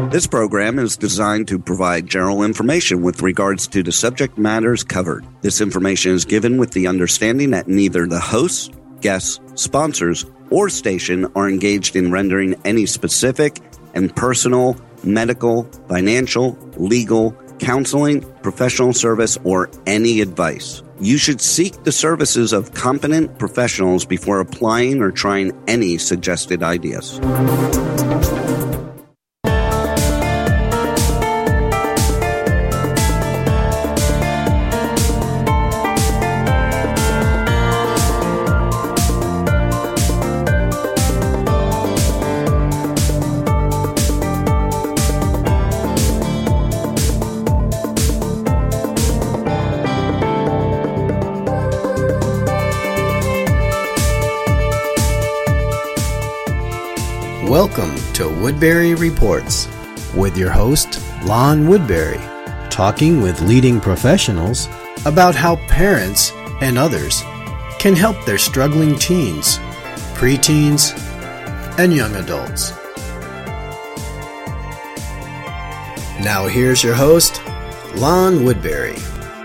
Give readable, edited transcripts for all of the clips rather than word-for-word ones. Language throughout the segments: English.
This program is designed to provide general information with regards to the subject matters covered. This information is given with the understanding that neither the hosts, guests, sponsors, or station are engaged in rendering any specific and personal, medical, financial, legal, counseling, professional service, or any advice. You should seek the services of competent professionals before applying or trying any suggested ideas. Welcome to Woodbury Reports with your host, Lon Woodbury, talking with leading professionals about how parents and others can help their struggling teens, preteens, and young adults. Now here's your host, Lon Woodbury.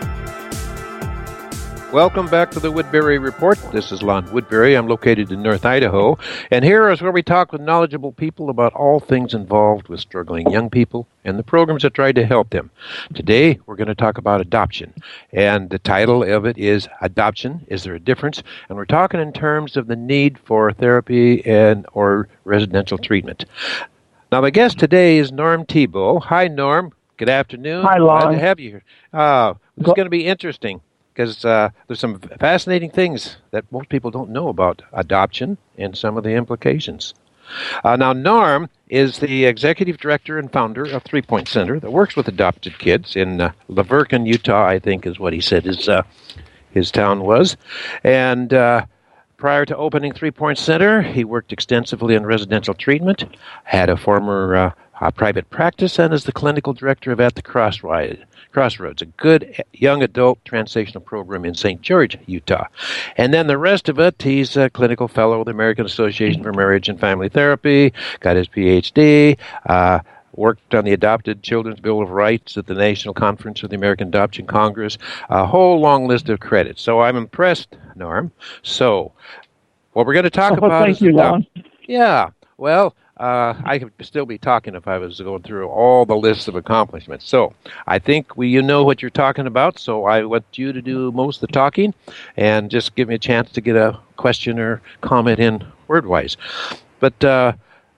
Welcome back to the Woodbury Report. This is Lon Woodbury. I'm located in North Idaho, and here is where we talk with knowledgeable people about all things involved with struggling young people and the programs that try to help them. Today, we're going to talk about adoption, and the title of it is Adoption, Is There a Difference? And we're talking in terms of the need for therapy and or residential treatment. Now, my guest today is Norm Thibault. Hi, Norm. Good afternoon. Hi, Lon. Glad to have you here. It's going to be interesting, because there's some fascinating things that most people don't know about adoption and some of the implications. Now, Norm is the executive director and founder of 3 Point Center that works with adopted kids in Laverton, Utah, I think is what he said his town was. And prior to opening 3 Point Center, he worked extensively in residential treatment, had a former private practice, and is the clinical director of At the Crossroads, a good young adult transitional program in St. George, Utah. And then the rest of it, he's a clinical fellow with the American Association for Marriage and Family Therapy, got his Ph.D., worked on the Adopted Children's Bill of Rights at the National Conference of the American Adoption Congress, a whole long list of credits. So I'm impressed, Norm. So what we're going to talk about thank you, Lon. Yeah, well, I could still be talking if I was going through all the lists of accomplishments. So I think you know what you're talking about, so I want you to do most of the talking and just give me a chance to get a question or comment in word-wise. But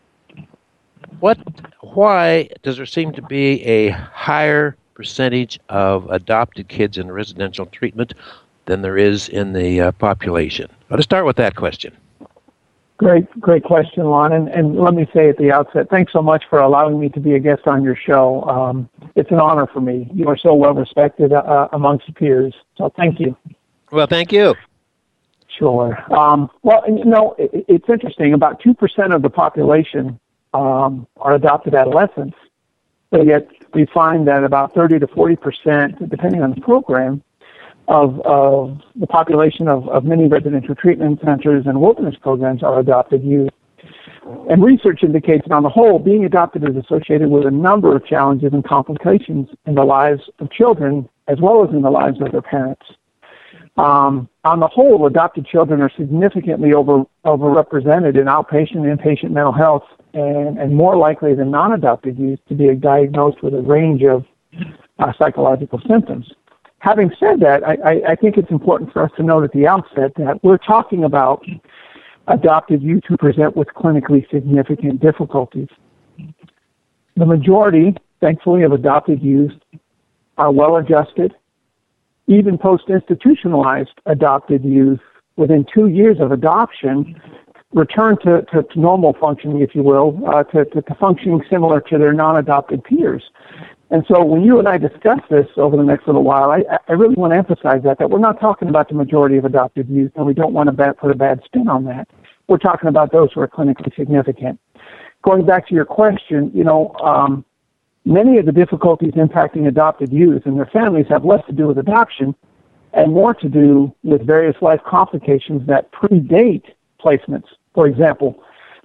why does there seem to be a higher percentage of adopted kids in residential treatment than there is in the population? Let's start with that question. Great question, Lon. And let me say at the outset, thanks so much for allowing me to be a guest on your show. It's an honor for me. You are so well respected amongst peers. So thank you. Well, thank you. Sure. Well, it's interesting. About 2% of the population are adopted adolescents, but yet we find that about 30 to 40%, depending on the program, of the population of many residential treatment centers and wilderness programs are adopted youth. And research indicates that on the whole, being adopted is associated with a number of challenges and complications in the lives of children as well as in the lives of their parents. On the whole, adopted children are significantly overrepresented in outpatient and inpatient mental health and more likely than non-adopted youth to be diagnosed with a range of psychological symptoms. Having said that, I think it's important for us to note at the outset that we're talking about adopted youth who present with clinically significant difficulties. The majority, thankfully, of adopted youth are well-adjusted. Even post-institutionalized adopted youth, within 2 years of adoption, return to normal functioning, if you will, to functioning similar to their non-adopted peers. And so when you and I discuss this over the next little while, I really want to emphasize that we're not talking about the majority of adopted youth, and we don't want to put a bad spin on that. We're talking about those who are clinically significant. Going back to your question, many of the difficulties impacting adopted youth and their families have less to do with adoption and more to do with various life complications that predate placements. For example,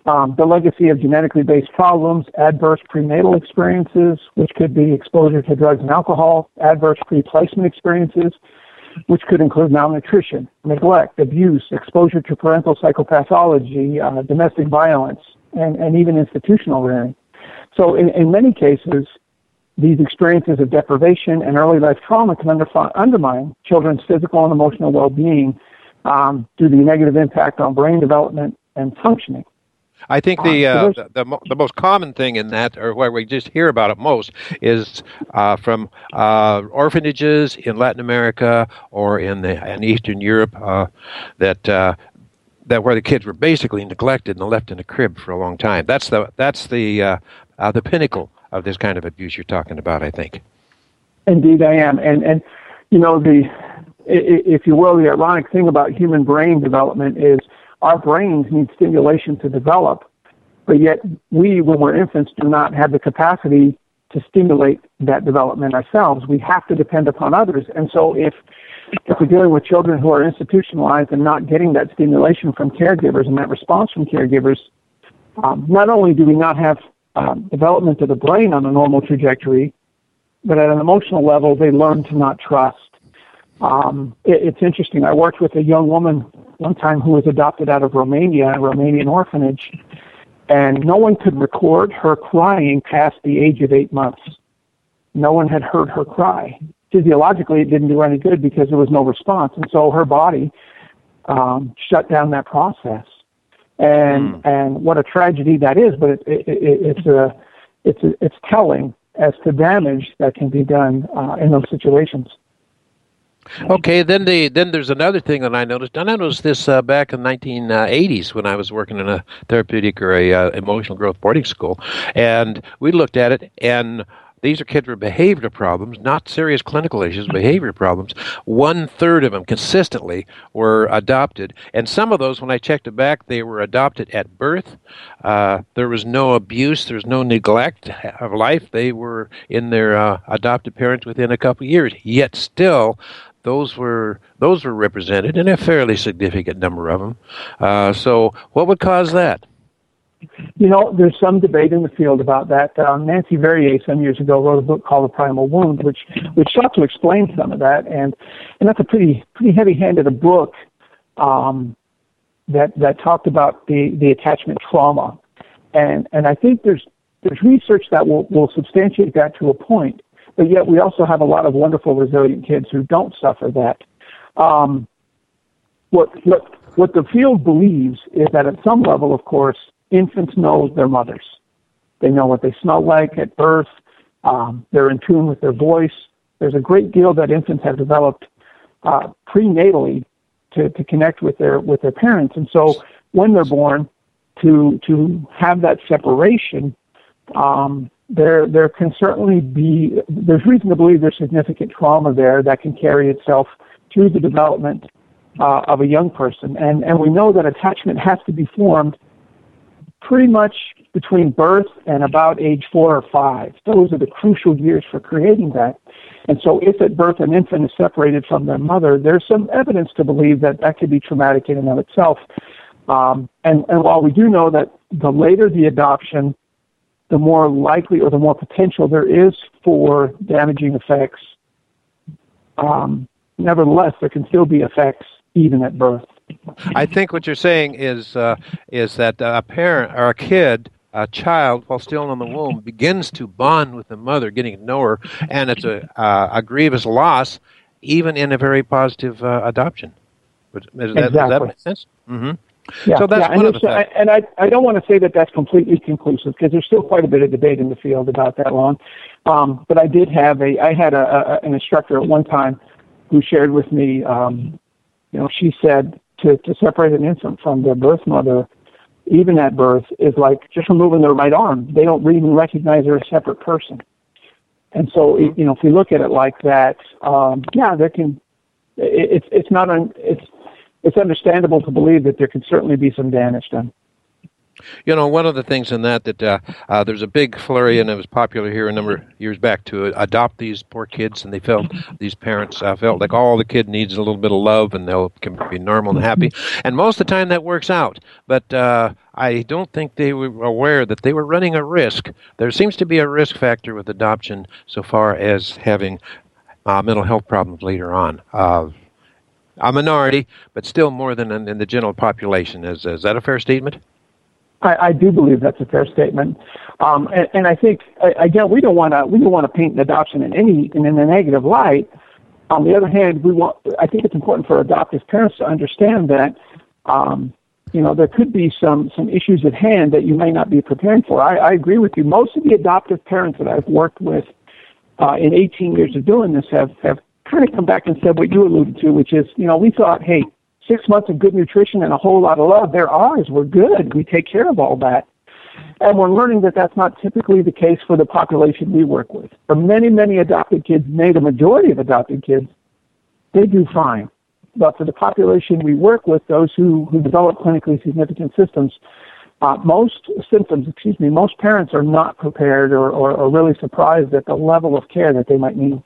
the legacy of genetically based problems, adverse prenatal experiences, which could be exposure to drugs and alcohol, adverse pre-placement experiences, which could include malnutrition, neglect, abuse, exposure to parental psychopathology, domestic violence, and even institutional rearing. So in many cases, these experiences of deprivation and early life trauma can undermine children's physical and emotional well-being due to the negative impact on brain development and functioning. I think the most common thing in that, or where we just hear about it most, is from orphanages in Latin America or in Eastern Europe that where the kids were basically neglected and left in a crib for a long time. That's the pinnacle of this kind of abuse you're talking about, I think. Indeed, I am, and you know, if you will, the ironic thing about human brain development is our brains need stimulation to develop, but yet we, when we're infants, do not have the capacity to stimulate that development ourselves. We have to depend upon others. And so if we're dealing with children who are institutionalized and not getting that stimulation from caregivers and that response from caregivers, not only do we not have development of the brain on a normal trajectory, but at an emotional level, they learn to not trust. It's interesting. I worked with a young woman one time who was adopted out of Romania, a Romanian orphanage, and no one could record her crying past the age of 8 months. No one had heard her cry. Physiologically, it didn't do any good because there was no response, and so her body shut down that process. And what a tragedy that is, but it's telling as to damage that can be done in those situations. Okay, then there's another thing that I noticed. And I noticed this back in the 1980s when I was working in a therapeutic or a emotional growth boarding school, and we looked at it, and these are kids with behavior problems, not serious clinical issues, behavior problems. 1/3 of them consistently were adopted, and some of those, when I checked it back, they were adopted at birth. There was no abuse, there was no neglect of life. They were in their adopted parents within a couple of years, yet still those were represented in a fairly significant number of them. So what would cause that? You know, there's some debate in the field about that. Nancy Verrier some years ago wrote a book called The Primal Wound, which sought to explain some of that, and that's a pretty heavy-handed book that talked about the attachment trauma, and I think there's research that will substantiate that to a point. But yet we also have a lot of wonderful, resilient kids who don't suffer that. What the field believes is that at some level, of course, infants know their mothers. They know what they smell like at birth. They're in tune with their voice. There's a great deal that infants have developed prenatally to connect with their parents. And so when they're born, to have that separation, there can certainly be, there's reason to believe there's significant trauma there that can carry itself through the development of a young person. And we know that attachment has to be formed pretty much between birth and about age 4 or 5. Those are the crucial years for creating that. And so if at birth an infant is separated from their mother, there's some evidence to believe that could be traumatic in and of itself. And while we do know that the later the adoption, the more likely or the more potential there is for damaging effects, nevertheless, there can still be effects even at birth. I think what you're saying is that a parent or a child, while still in the womb, begins to bond with the mother, getting to know her, and it's a grievous loss, even in a very positive adoption. Does that make sense? Mm-hmm. Yeah, so that's one of the facts. And I don't want to say that that's completely conclusive because there's still quite a bit of debate in the field about that, Lon. But I had an instructor at one time who shared with me, she said to separate an infant from their birth mother, even at birth, is like just removing their right arm. They don't even recognize they're a separate person. And so, if we look at it like that, it's understandable to believe that there can certainly be some damage done. You know, one of the things in that there's a big flurry, and it was popular here a number of years back to adopt these poor kids, and these parents felt like all the kid needs a little bit of love, and they'll can be normal and happy. And most of the time that works out, but I don't think they were aware that they were running a risk. There seems to be a risk factor with adoption so far as having mental health problems later on. A minority, but still more than in the general population. Is that a fair statement? I do believe that's a fair statement, and I think again we don't want to paint adoption in a negative light. On the other hand, I think it's important for adoptive parents to understand that there could be some issues at hand that you may not be preparing for. I agree with you. Most of the adoptive parents that I've worked with in 18 years of doing this have kind of come back and said what you alluded to, which is we thought, hey, 6 months of good nutrition and a whole lot of love, they're ours. We're good. We take care of all that. And we're learning that that's not typically the case for the population we work with. For many, many adopted kids, the majority of adopted kids, they do fine. But for the population we work with, those who develop clinically significant most parents are not prepared or really surprised at the level of care that they might need.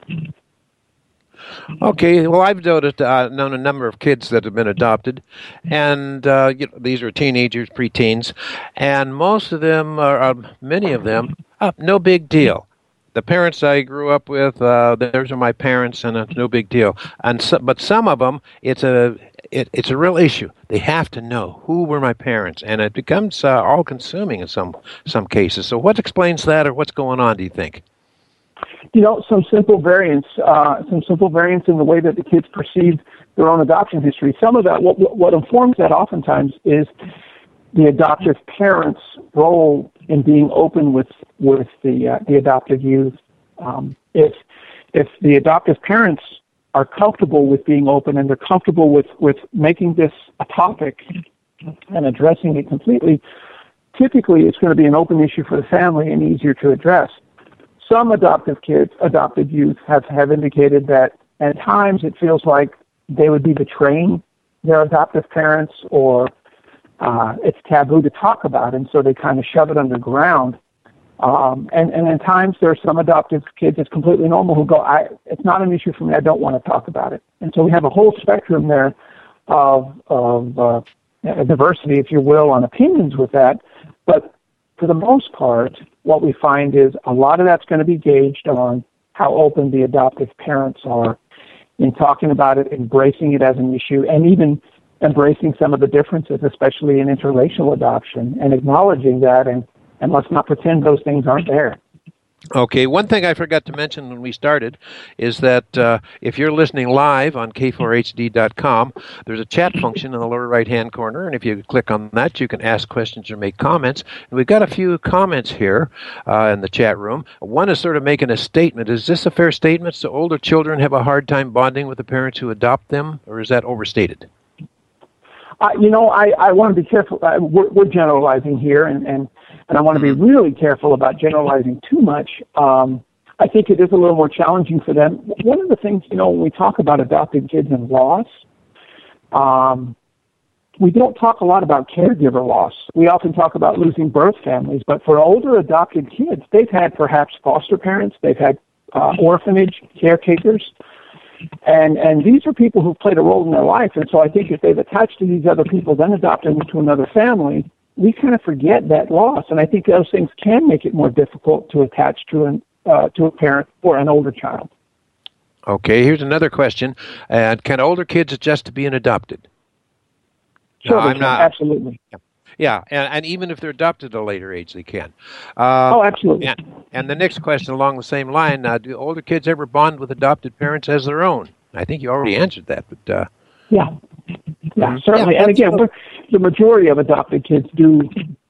Okay, well, I've known a number of kids that have been adopted, and these are teenagers, preteens, and most of them, many of them, no big deal. The parents I grew up with, those are my parents, and it's no big deal. But some of them, it's a real issue. They have to know who were my parents, and it becomes all-consuming in some cases. So what explains that, or what's going on, do you think? Some simple variants in the way that the kids perceive their own adoption history. Some of that, what informs that oftentimes is the adoptive parents' role in being open with the adoptive youth. If the adoptive parents are comfortable with being open and they're comfortable with making this a topic and addressing it completely, typically it's going to be an open issue for the family and easier to address. Some adopted youth have indicated that at times it feels like they would be betraying their adoptive parents, or it's taboo to talk about, and so they kind of shove it underground. And at times there are some adoptive kids that's completely normal who go, it's not an issue for me, I don't want to talk about it. And so we have a whole spectrum there of diversity, if you will, on opinions with that. But for the most part, what we find is a lot of that's going to be gauged on how open the adoptive parents are in talking about it, embracing it as an issue, and even embracing some of the differences, especially in interracial adoption, and acknowledging that, and let's not pretend those things aren't there. Okay, one thing I forgot to mention when we started is that if you're listening live on K4HD.com, there's a chat function in the lower right-hand corner, and if you click on that, you can ask questions or make comments. And we've got a few comments here in the chat room. One is sort of making a statement. Is this a fair statement? So older children have a hard time bonding with the parents who adopt them, or is that overstated? I want to be careful. We're generalizing here, and I want to be really careful about generalizing too much. I think it is a little more challenging for them. One of the things, when we talk about adopted kids and loss, we don't talk a lot about caregiver loss. We often talk about losing birth families, but for older adopted kids, they've had perhaps foster parents, they've had orphanage caretakers, and these are people who've played a role in their life. And so I think if they've attached to these other people, then adopted them to another family, we kind of forget that loss. And I think those things can make it more difficult to attach to a parent or an older child. Okay, here's another question. Can older kids adjust to being adopted? Sure, absolutely. Yeah, and even if they're adopted at a later age, they can. Absolutely. And the next question along the same line, do older kids ever bond with adopted parents as their own? I think you already answered that, but... Yeah, certainly. And again, the majority of adopted kids do.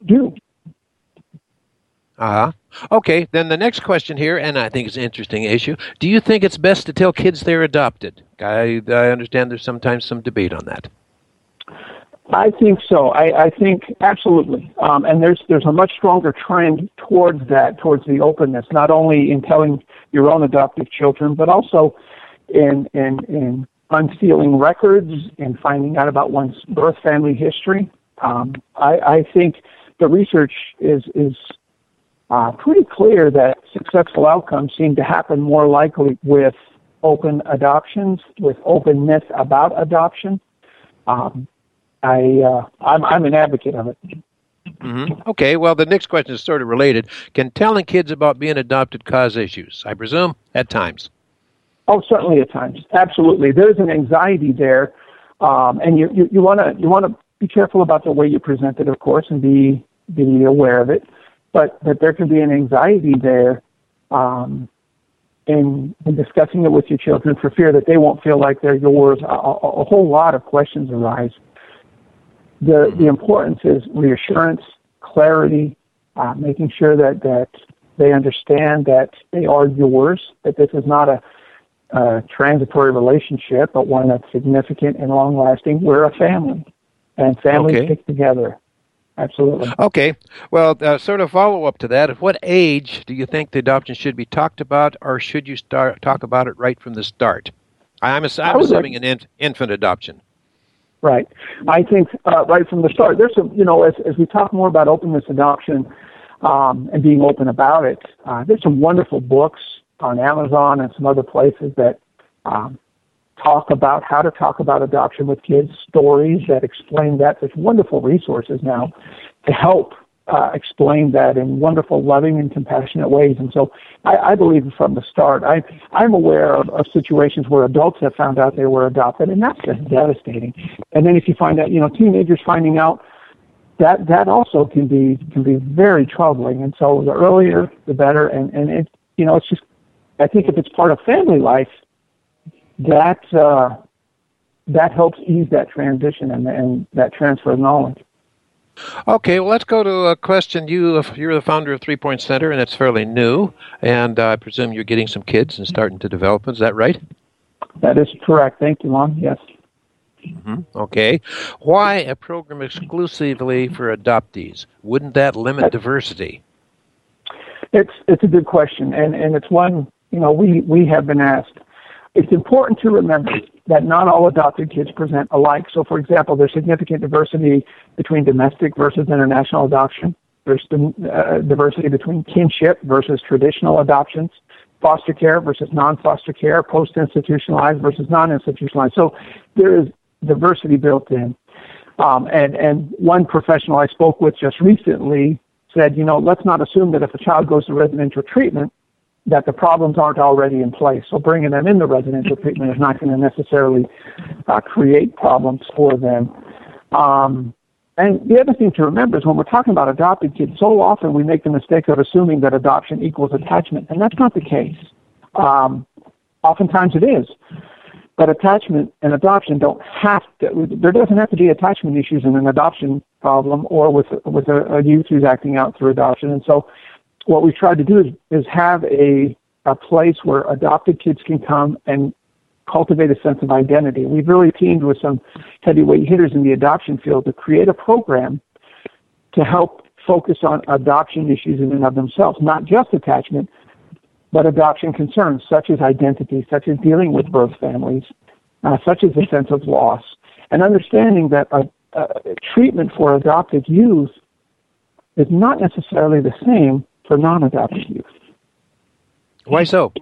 Okay, then the next question here, and I think it's an interesting issue. Do you think it's best to tell kids they're adopted? I understand there's sometimes some debate on that. I think so. I think absolutely. And there's a much stronger trend towards the openness, not only in telling your own adoptive children, but also in unsealing records and finding out about one's birth family history. I think the research is pretty clear that successful outcomes seem to happen more likely with open adoptions, with openness about adoption. I'm an advocate of it. Mm-hmm. Okay, well, the next question is sort of related. Can telling kids about being adopted cause issues? I presume at times. Oh, certainly at times. Absolutely. There's an anxiety there, and you want to be careful about the way you present it, of course, and be aware of it. But there can be an anxiety there in discussing it with your children for fear that they won't feel like they're yours. A whole lot of questions arise. The importance is reassurance, clarity, making sure that they understand that they are yours, that this is not a transitory relationship, but one that's significant and long-lasting. We're a family, and families stick together. Absolutely. Okay. Well, sort of follow-up to that, at what age do you think the adoption should be talked about, or should you talk about it right from the start? I'm assuming an infant adoption. Right. I think right from the start. There's some, as we talk more about openness adoption and being open about it, there's some wonderful books on Amazon and some other places that talk about how to talk about adoption with kids, stories that explain that. There's wonderful resources now to help explain that in wonderful, loving, and compassionate ways. And so I believe from the start, I'm aware of situations where adults have found out they were adopted, and that's just devastating. And then if you find out, teenagers finding out, that also can be very troubling. And so the earlier, the better. And it's just, I think if it's part of family life, that helps ease that transition and that transfer of knowledge. Okay, well, let's go to a question. You're the founder of 3 Point Center, and it's fairly new, and I presume you're getting some kids and starting to develop. Is that right? That is correct. Thank you, Lon. Yes. Mm-hmm. Okay. Why a program exclusively for adoptees? Wouldn't that limit diversity? It's a good question, and it's one we have been asked. It's important to remember that not all adopted kids present alike. So, for example, there's significant diversity between domestic versus international adoption. There's diversity between kinship versus traditional adoptions, foster care versus non-foster care, post-institutionalized versus non-institutionalized. So there is diversity built in. And one professional I spoke with just recently said, let's not assume that if a child goes to residential treatment, that the problems aren't already in place. So bringing them into residential treatment is not going to necessarily create problems for them. And the other thing to remember is when we're talking about adopted kids, so often we make the mistake of assuming that adoption equals attachment, and that's not the case. Oftentimes it is. But attachment and adoption there doesn't have to be attachment issues in an adoption problem or with a youth who's acting out through adoption. And so what we've tried to do is have a place where adopted kids can come and cultivate a sense of identity. We've really teamed with some heavyweight hitters in the adoption field to create a program to help focus on adoption issues in and of themselves, not just attachment, but adoption concerns such as identity, such as dealing with birth families, such as a sense of loss, and understanding that treatment for adopted youth is not necessarily the same for non-adopted youth. Why so?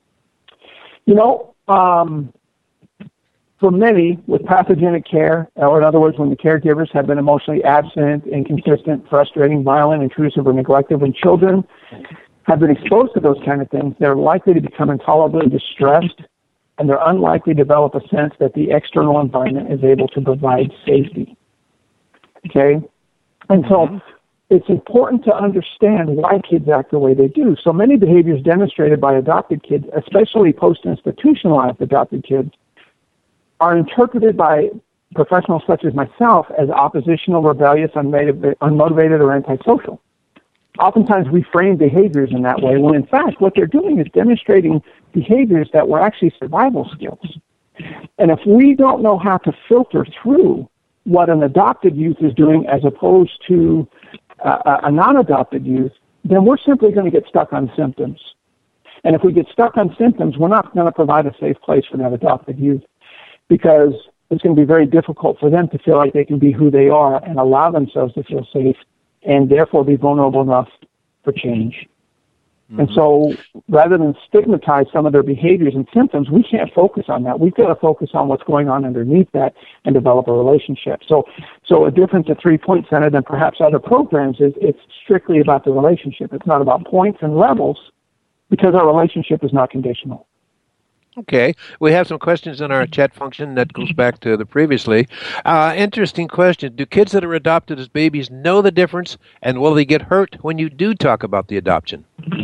For many, with pathogenic care, or in other words, when the caregivers have been emotionally absent, inconsistent, frustrating, violent, intrusive, or neglectful, when children have been exposed to those kind of things, they're likely to become intolerably distressed, and they're unlikely to develop a sense that the external environment is able to provide safety. Okay? And so it's important to understand why kids act the way they do. So many behaviors demonstrated by adopted kids, especially post-institutionalized adopted kids, are interpreted by professionals such as myself as oppositional, rebellious, unmotivated, or antisocial. Oftentimes we frame behaviors in that way, when in fact what they're doing is demonstrating behaviors that were actually survival skills. And if we don't know how to filter through what an adopted youth is doing as opposed to a non-adopted youth, then we're simply going to get stuck on symptoms. And if we get stuck on symptoms, we're not going to provide a safe place for that adopted youth, because it's going to be very difficult for them to feel like they can be who they are and allow themselves to feel safe and therefore be vulnerable enough for change. And so rather than stigmatize some of their behaviors and symptoms, we can't focus on that. We've got to focus on what's going on underneath that and develop a relationship. So a difference at 3 Point Center than perhaps other programs is it's strictly about the relationship. It's not about points and levels because our relationship is not conditional. Okay. We have some questions in our chat function that goes back to the previously. Interesting question. Do kids that are adopted as babies know the difference, and will they get hurt when you do talk about the adoption?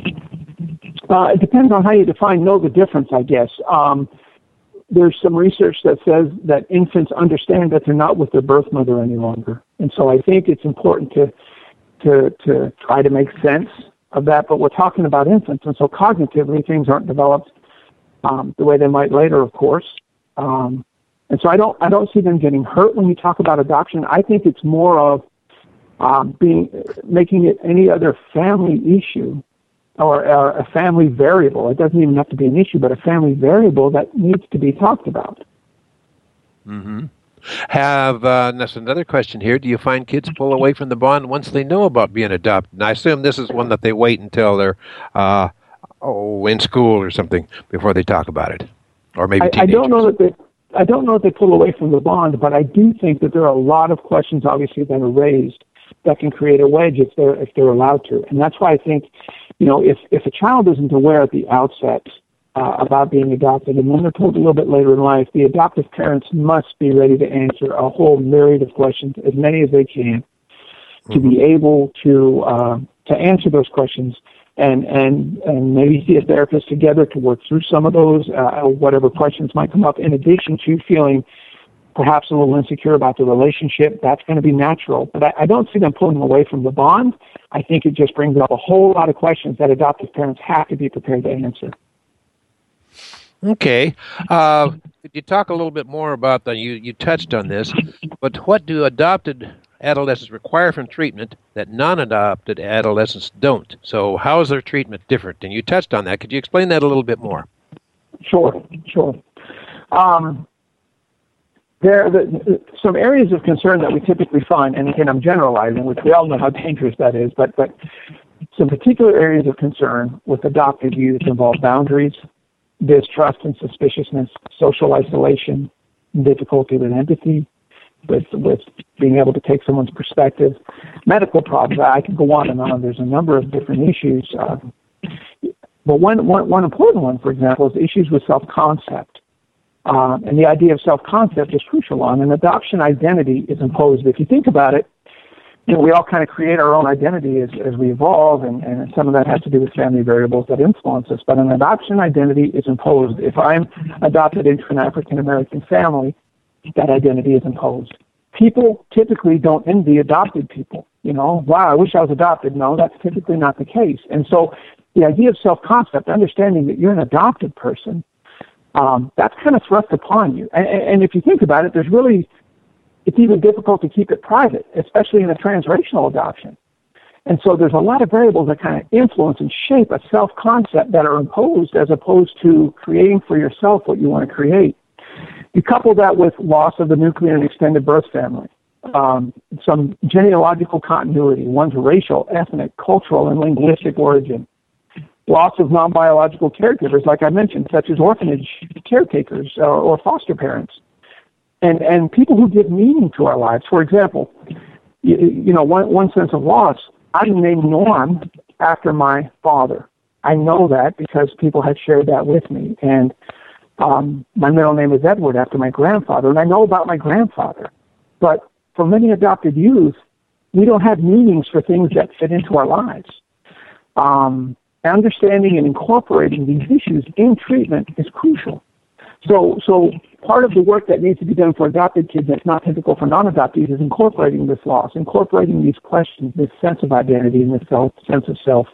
It depends on how you define know the difference, I guess. There's some research that says that infants understand that they're not with their birth mother any longer. And so I think it's important to try to make sense of that. But we're talking about infants, and so cognitively things aren't developed the way they might later, of course. And so I don't see them getting hurt when you talk about adoption. I think it's more of making it any other family issue or a family variable. It doesn't even have to be an issue, but a family variable that needs to be talked about. Mm-hmm. That's another question here. Do you find kids pull away from the bond once they know about being adopted? And I assume this is one that they wait until they're in school or something before they talk about it, or maybe teenagers. I don't know that they pull away from the bond, but I do think that there are a lot of questions, obviously, that are raised that can create a wedge if they're allowed to. And that's why I think, if a child isn't aware at the outset about being adopted, and then they're told a little bit later in life, the adoptive parents must be ready to answer a whole myriad of questions, as many as they can, to be able to answer those questions and maybe see a therapist together to work through some of those, whatever questions might come up, in addition to feeling perhaps a little insecure about the relationship. That's going to be natural. But I don't see them pulling away from the bond. I think it just brings up a whole lot of questions that adoptive parents have to be prepared to answer. Okay. Could you talk a little bit more about that? You touched on this, but what do adopted adolescents require from treatment that non-adopted adolescents don't? So how is their treatment different? And you touched on that. Could you explain that a little bit more? Sure. There are some areas of concern that we typically find, and again, I'm generalizing, which we all know how dangerous that is, but some particular areas of concern with adopted youth involve boundaries, distrust and suspiciousness, social isolation, difficulty with empathy, with being able to take someone's perspective, medical problems. I could go on and on. There's a number of different issues. But one important one, for example, is issues with self-concept. And the idea of self-concept is crucial. On an adoption identity is imposed. If you think about it, we all kind of create our own identity as we evolve, and some of that has to do with family variables that influence us. But an adoption identity is imposed. If I'm adopted into an African-American family, that identity is imposed. People typically don't envy adopted people. Wow, I wish I was adopted. No, that's typically not the case. And so the idea of self-concept, understanding that you're an adopted person, that's kind of thrust upon you. And if you think about it, it's even difficult to keep it private, especially in a transracial adoption. And so there's a lot of variables that kind of influence and shape a self-concept that are imposed as opposed to creating for yourself what you want to create. You couple that with loss of the nuclear and extended birth family, some genealogical continuity, one's racial, ethnic, cultural, and linguistic origin, loss of non-biological caregivers, like I mentioned, such as orphanage caretakers or foster parents, and people who give meaning to our lives. For example, one sense of loss, I'm named Norm after my father. I know that because people have shared that with me. And my middle name is Edward after my grandfather, and I know about my grandfather. But for many adopted youth, we don't have meanings for things that fit into our lives. Understanding and incorporating these issues in treatment is crucial. So part of the work that needs to be done for adopted kids that's not typical for non-adoptees is incorporating this loss, incorporating these questions, this sense of identity and this sense of self.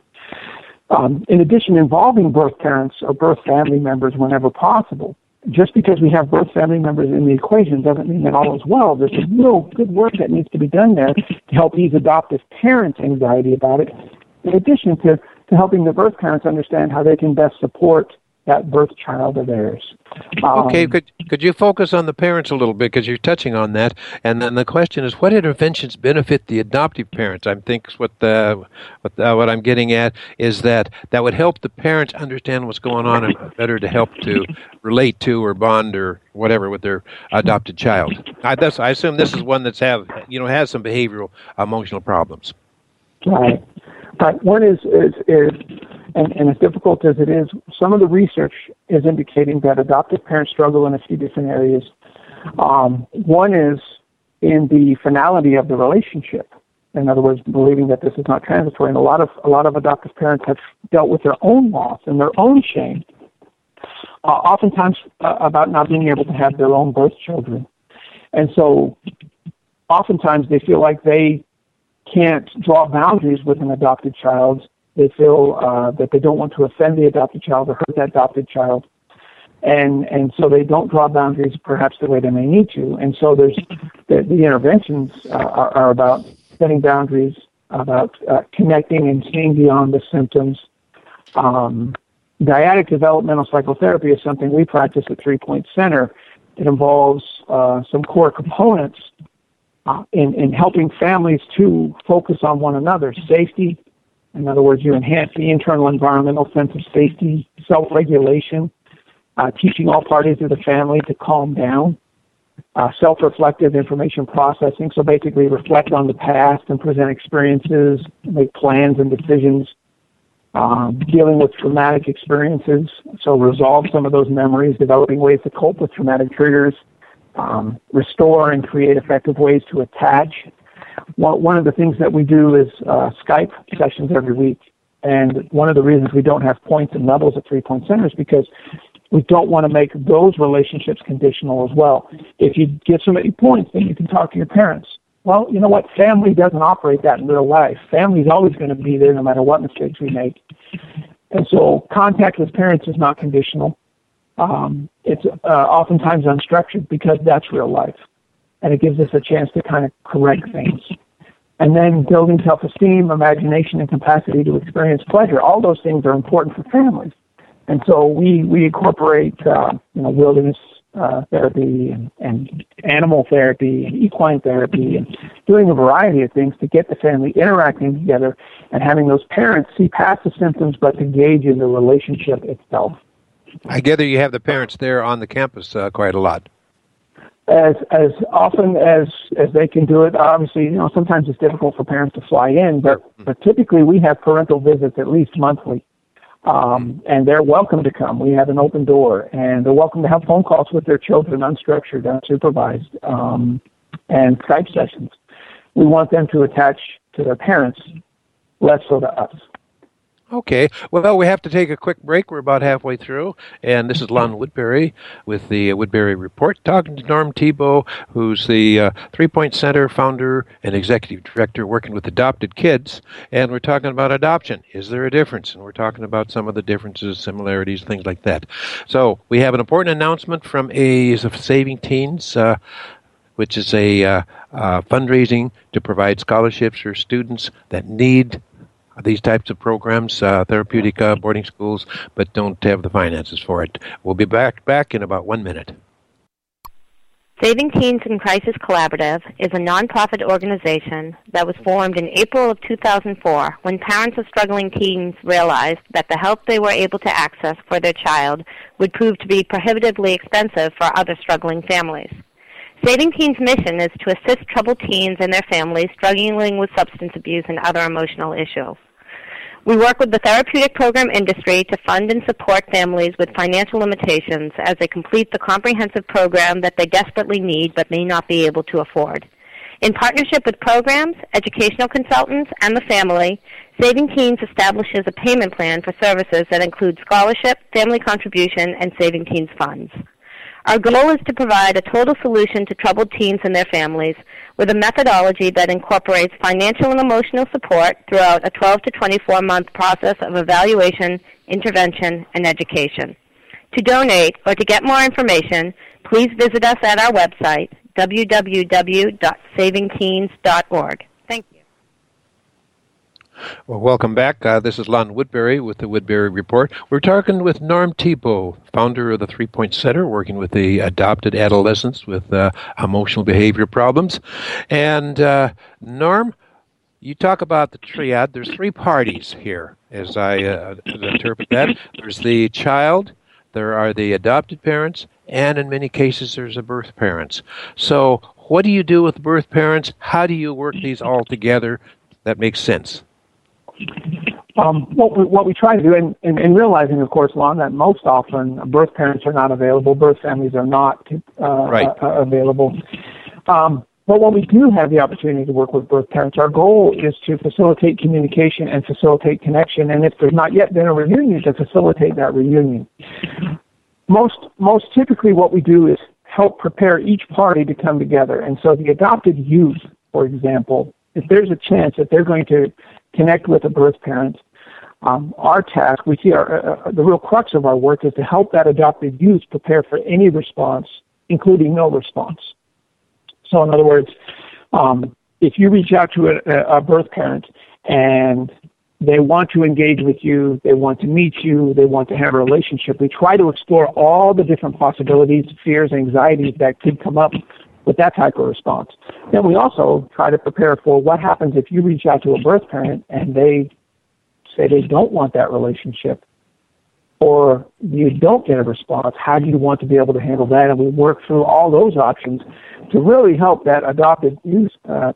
In addition, involving birth parents or birth family members whenever possible. Just because we have birth family members in the equation doesn't mean that all is well. There's a real good work that needs to be done there to help ease adoptive parents' anxiety about it, in addition to helping the birth parents understand how they can best support that birth child of theirs. Okay, could you focus on the parents a little bit, because you're touching on that, and then the question is, what interventions benefit the adoptive parents? I think what I'm getting at is that would help the parents understand what's going on and better to help to relate to or bond or whatever with their adopted child. I assume this is one that's has some behavioral emotional problems. Right. But one is and as difficult as it is, some of the research is indicating that adoptive parents struggle in a few different areas. One is in the finality of the relationship. In other words, believing that this is not transitory. And a lot of adoptive parents have dealt with their own loss and their own shame, oftentimes about not being able to have their own birth children. And so oftentimes they feel like they can't draw boundaries with an adopted child. They feel that they don't want to offend the adopted child or hurt that adopted child. And so they don't draw boundaries perhaps the way they may need to. And so there's the interventions are about setting boundaries, about connecting and seeing beyond the symptoms. Dyadic developmental psychotherapy is something we practice at 3 Point Center. It involves some core components in helping families to focus on one another. Safety, in other words, you enhance the internal environmental sense of safety, self-regulation, teaching all parties of the family to calm down, self-reflective information processing, so basically reflect on the past and present experiences, make plans and decisions, dealing with traumatic experiences, so resolve some of those memories, developing ways to cope with traumatic triggers, restore and create effective ways to attach. One of the things that we do is Skype sessions every week, and one of the reasons we don't have points and levels at 3 Point Center is because we don't want to make those relationships conditional as well. If you give so many points, then you can talk to your parents. Well, you know what? Family doesn't operate that in real life. Family's always going to be there no matter what mistakes we make. And so contact with parents is not conditional. It's oftentimes unstructured because that's real life. And it gives us a chance to kind of correct things. And then building self-esteem, imagination, and capacity to experience pleasure. All those things are important for families. And so we incorporate, wilderness therapy and animal therapy and equine therapy and doing a variety of things to get the family interacting together and having those parents see past the symptoms but engage in the relationship itself. I gather you have the parents there on the campus quite a lot. As often as they can do it. Obviously, sometimes it's difficult for parents to fly in, but typically we have parental visits at least monthly. And they're welcome to come. We have an open door, and they're welcome to have phone calls with their children, unstructured, unsupervised, and Skype sessions. We want them to attach to their parents, less so to us. Okay. Well, we have to take a quick break. We're about halfway through, and this is Lon Woodbury with the Woodbury Report, talking to Norm Thibault, who's the 3 Point Center founder and executive director working with adopted kids, and we're talking about adoption. Is there a difference? And we're talking about some of the differences, similarities, things like that. So we have an important announcement from Saving Teens, which is a fundraising to provide scholarships for students that need these types of programs, therapeutic boarding schools, but don't have the finances for it. We'll be back in about 1 minute. Saving Teens in Crisis Collaborative is a nonprofit organization that was formed in April of 2004 when parents of struggling teens realized that the help they were able to access for their child would prove to be prohibitively expensive for other struggling families. Saving Teens' mission is to assist troubled teens and their families struggling with substance abuse and other emotional issues. We work with the therapeutic program industry to fund and support families with financial limitations as they complete the comprehensive program that they desperately need but may not be able to afford. In partnership with programs, educational consultants, and the family, Saving Teens establishes a payment plan for services that include scholarship, family contribution, and Saving Teens funds. Our goal is to provide a total solution to troubled teens and their families with a methodology that incorporates financial and emotional support throughout a 12 to 24-month process of evaluation, intervention, and education. To donate or to get more information, please visit us at our website, www.savingteens.org. Thank you. Well, welcome back. This is Lon Woodbury with the Woodbury Report. We're talking with Norm Thibault, founder of the 3 Point Center, working with the adopted adolescents with emotional behavior problems. And Norm, you talk about the triad. There's three parties here, as I interpret that. There's the child, there are the adopted parents, and in many cases there's the birth parents. So what do you do with birth parents? How do you work these all together? That makes sense. What we try to do, and realizing, of course, Lon, that most often birth parents are not available, birth families are not available. But when we do have the opportunity to work with birth parents, our goal is to facilitate communication and facilitate connection, and if there's not yet been a reunion, to facilitate that reunion. Most typically what we do is help prepare each party to come together. And so the adopted youth, for example, if there's a chance that they're going to connect with a birth parent, our task, we see the real crux of our work is to help that adopted youth prepare for any response, including no response. So in other words, if you reach out to a birth parent and they want to engage with you, they want to meet you, they want to have a relationship, we try to explore all the different possibilities, fears, anxieties that could come up with that type of response. Then we also try to prepare for what happens if you reach out to a birth parent and they say they don't want that relationship, or you don't get a response. How do you want to be able to handle that? And we work through all those options to really help that adopted youth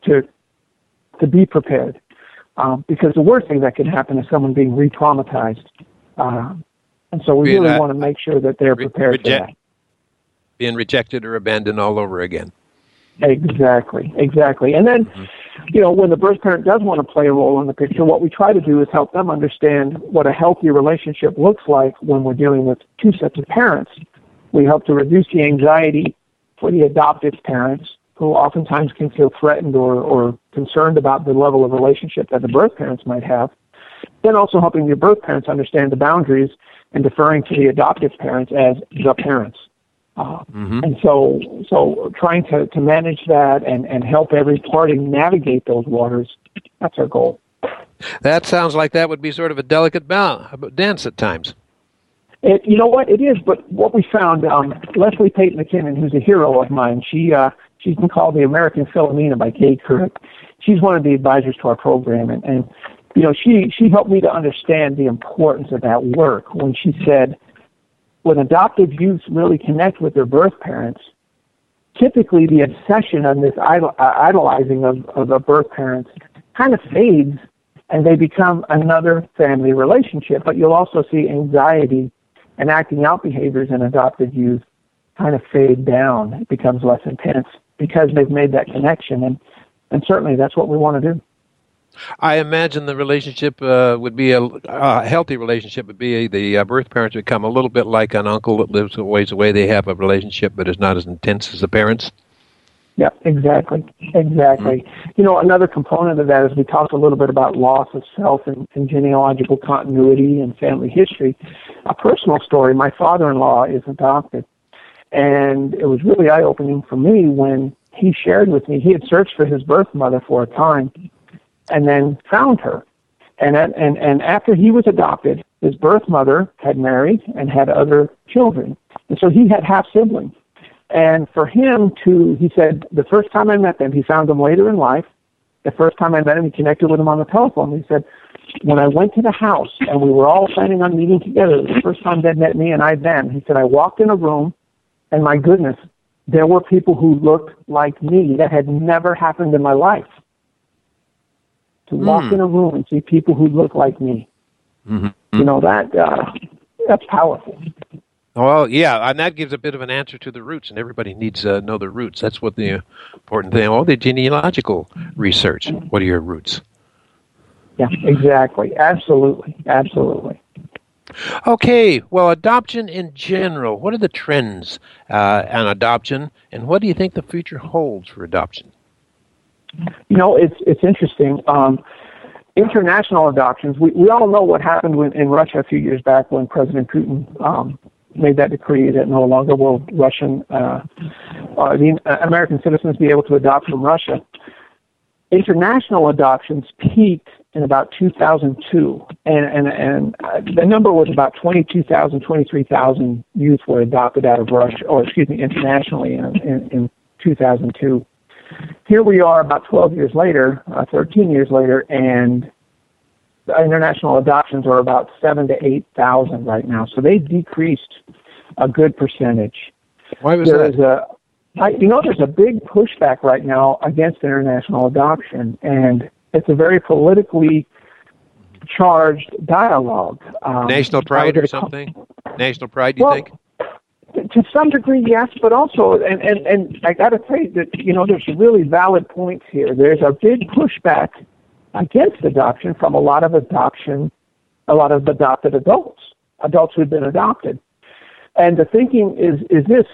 to be prepared. Because the worst thing that can happen is someone being re-traumatized. And so we really want to make sure that they're prepared for that. Being rejected or abandoned all over again. Exactly. And then, when the birth parent does want to play a role in the picture, what we try to do is help them understand what a healthy relationship looks like when we're dealing with two sets of parents. We help to reduce the anxiety for the adoptive parents, who oftentimes can feel threatened or concerned about the level of relationship that the birth parents might have. Then also helping the birth parents understand the boundaries and deferring to the adoptive parents as the parents. And so trying to manage that and help every party navigate those waters, that's our goal. That sounds like that would be sort of a delicate dance at times. You know what? It is, but what we found, Leslie Payton McKinnon, who's a hero of mine, she's been called the American Philomena by Kay Couric. She's one of the advisors to our program, and she helped me to understand the importance of that work when she said, when adoptive youth really connect with their birth parents, typically the obsession on this idolizing of the birth parents kind of fades, and they become another family relationship. But you'll also see anxiety and acting out behaviors in adopted youth kind of fade down. It becomes less intense because they've made that connection, and certainly that's what we want to do. I imagine the relationship would be a healthy relationship would be the birth parents become a little bit like an uncle that lives a ways away. They have a relationship, but it's not as intense as the parents. Yeah, exactly. Another component of that is we talked a little bit about loss of self and genealogical continuity and family history. A personal story, my father-in-law is adopted, and it was really eye-opening for me when he shared with me, he had searched for his birth mother for a time, and then found her. And after he was adopted, his birth mother had married and had other children. And so he had half-siblings. And for him he said, the first time I met them, he found them later in life. The first time I met him, he connected with him on the telephone. He said, when I went to the house and we were all planning on meeting together, the first time they met me and I them, he said, I walked in a room, and my goodness, there were people who looked like me. That had never happened in my life. To walk in a room and see people who look like me. That's powerful. Well, yeah, and that gives a bit of an answer to the roots, and everybody needs to know the roots. That's what the important thing. All the genealogical research. What are your roots? Yeah, exactly. Absolutely. Okay, well, adoption in general. What are the trends on adoption, and what do you think the future holds for adoption? It's interesting. International adoptions, we all know what happened in Russia a few years back when President Putin made that decree that no longer will the American citizens be able to adopt from Russia. International adoptions peaked in about 2002, and the number was about 22,000, 23,000 youth were adopted out of Russia, internationally in 2002. Here we are about 12 years later, 13 years later, and the international adoptions are about 7,000 to 8,000 right now. So they decreased a good percentage. Why was that? There's a big pushback right now against international adoption, and it's a very politically charged dialogue. National pride or something? National pride, you think? To some degree, yes, but also, and I got to say that, there's really valid points here. There's a big pushback against adoption from a lot of adopted adults who've been adopted. And the thinking is this,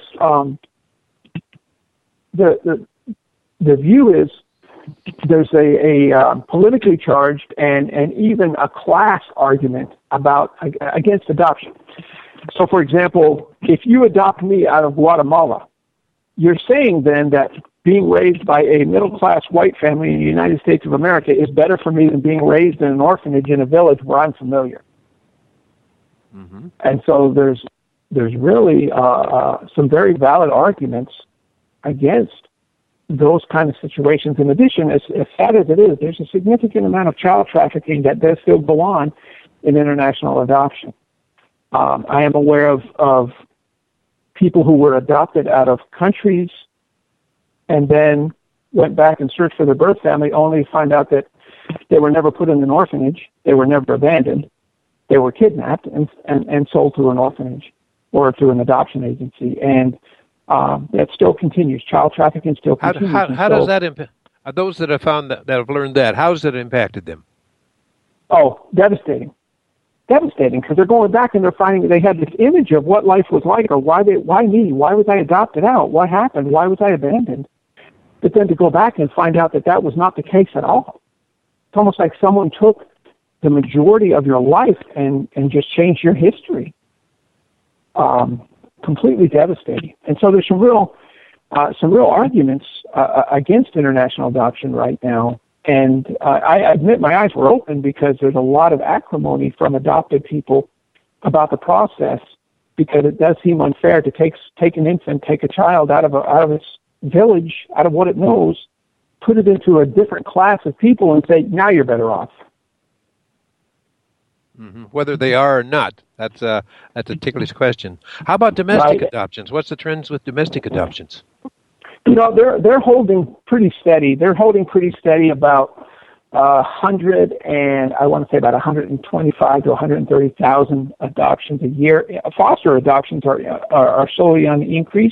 the view is there's a politically charged and even a class argument against adoption. So, for example, if you adopt me out of Guatemala, you're saying then that being raised by a middle-class white family in the United States of America is better for me than being raised in an orphanage in a village where I'm familiar. Mm-hmm. And so there's really some very valid arguments against those kind of situations. In addition, as sad as it is, there's a significant amount of child trafficking that does still go on in international adoption. I am aware of people who were adopted out of countries and then went back and searched for their birth family, only to find out that they were never put in an orphanage, they were never abandoned, they were kidnapped and sold to an orphanage or to an adoption agency. And that still continues. Child trafficking still continues. How does that impact? Those that have found that have learned that, how has it impacted them? Oh, devastating, because they're going back and they're finding they had this image of what life was like, or why me? Why was I adopted out? What happened? Why was I abandoned? But then to go back and find out that was not the case at all. It's almost like someone took the majority of your life and just changed your history. Completely devastating. And so there's some real arguments against international adoption right now. And I admit my eyes were open because there's a lot of acrimony from adopted people about the process, because it does seem unfair to take an infant, take a child out of its village, out of what it knows, put it into a different class of people and say, now you're better off. Mm-hmm. Whether they are or not, that's a ticklish question. How about domestic adoptions? What's the trends with domestic adoptions? They're holding pretty steady. They're holding pretty steady about 100 and I want to say about 125 to 130,000 adoptions a year. Foster adoptions are slowly on the increase.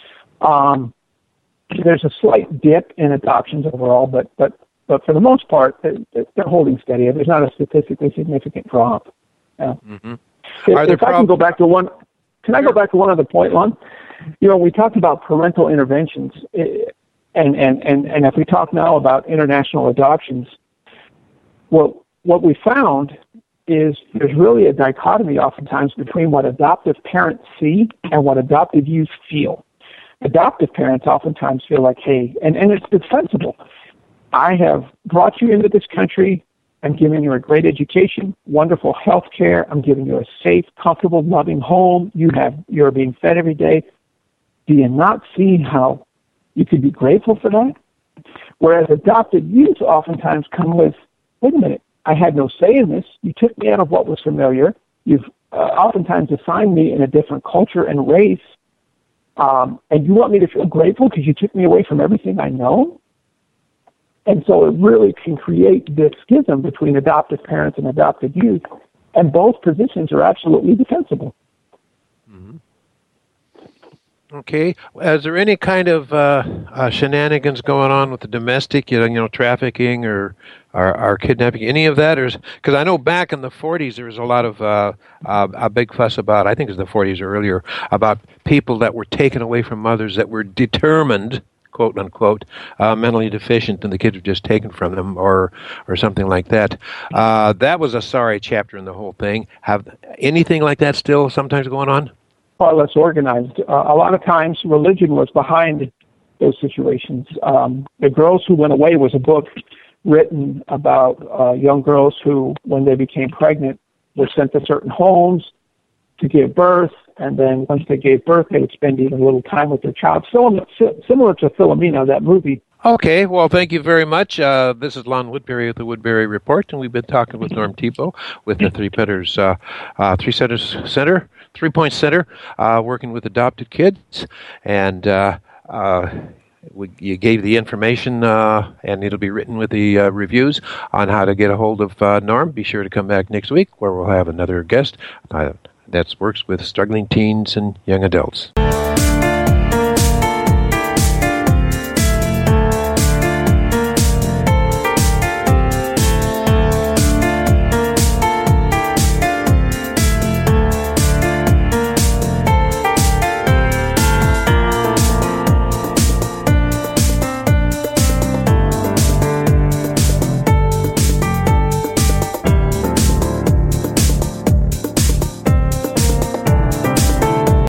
There's a slight dip in adoptions overall, but for the most part, they're holding steady. There's not a statistically significant drop. Yeah. Mm-hmm. If I can go back to one, can I go back to one other point, Lon? We talked about parental interventions, and if we talk now about international adoptions, what we found is there's really a dichotomy oftentimes between what adoptive parents see and what adoptive youth feel. Adoptive parents oftentimes feel like, hey, and it's defensible. I have brought you into this country. I'm giving you a great education, wonderful health care. I'm giving you a safe, comfortable, loving home. You're being fed every day. Do you not see how you could be grateful for that? Whereas adopted youth oftentimes come with, wait a minute, I had no say in this. You took me out of what was familiar. You've oftentimes assigned me in a different culture and race. And you want me to feel grateful because you took me away from everything I know? And so it really can create this schism between adoptive parents and adopted youth, and both positions are absolutely defensible. Mm-hmm. Okay. Is there any kind of shenanigans going on with the domestic, trafficking or kidnapping, any of that? Because I know back in the 40s there was a lot of a big fuss about, I think it was the 40s or earlier, about people that were taken away from mothers that were determined, quote unquote, mentally deficient, and the kids were just taken from them, or something like that. That was a sorry chapter in the whole thing. Have anything like that still sometimes going on? Far less organized. A lot of times, religion was behind those situations. The Girls Who Went Away was a book written about young girls who, when they became pregnant, were sent to certain homes to give birth, and then once they gave birth, they would spend even a little time with their child. Similar to Philomena, that movie. Okay, well, thank you very much. This is Lon Woodbury with the Woodbury Report, and we've been talking with Norm Thibault with the Three Point Center, working with adopted kids, and you gave the information, and it'll be written with the reviews on how to get a hold of Norm. Be sure to come back next week, where we'll have another guest that works with struggling teens and young adults.